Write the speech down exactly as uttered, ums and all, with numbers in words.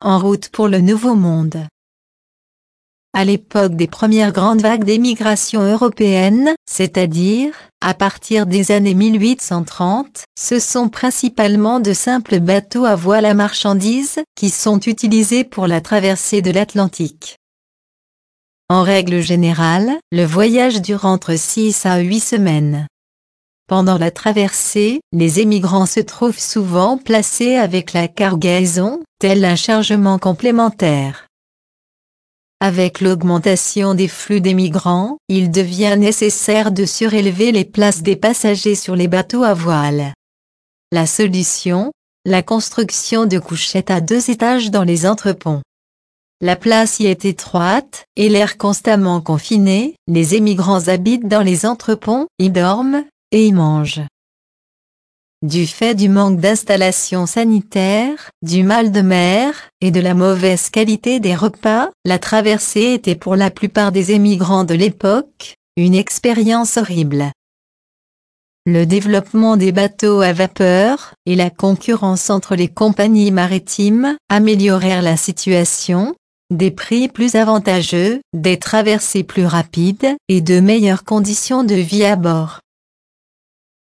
en route pour le Nouveau Monde. À l'époque des premières grandes vagues d'émigration européenne, c'est-à-dire, à partir des années mille huit cent trente, ce sont principalement de simples bateaux à voile à marchandises qui sont utilisés pour la traversée de l'Atlantique. En règle générale, le voyage dure entre six à huit semaines. Pendant la traversée, les émigrants se trouvent souvent placés avec la cargaison, tel un chargement complémentaire. Avec l'augmentation des flux d'émigrants, il devient nécessaire de surélever les places des passagers sur les bateaux à voile. La solution? La construction de couchettes à deux étages dans les entreponts. La place y est étroite, et l'air constamment confiné, les émigrants habitent dans les entreponts, y dorment, et y mangent. Du fait du manque d'installations sanitaires, du mal de mer, et de la mauvaise qualité des repas, la traversée était pour la plupart des émigrants de l'époque, une expérience horrible. Le développement des bateaux à vapeur, et la concurrence entre les compagnies maritimes, améliorèrent la situation, des prix plus avantageux, des traversées plus rapides, et de meilleures conditions de vie à bord.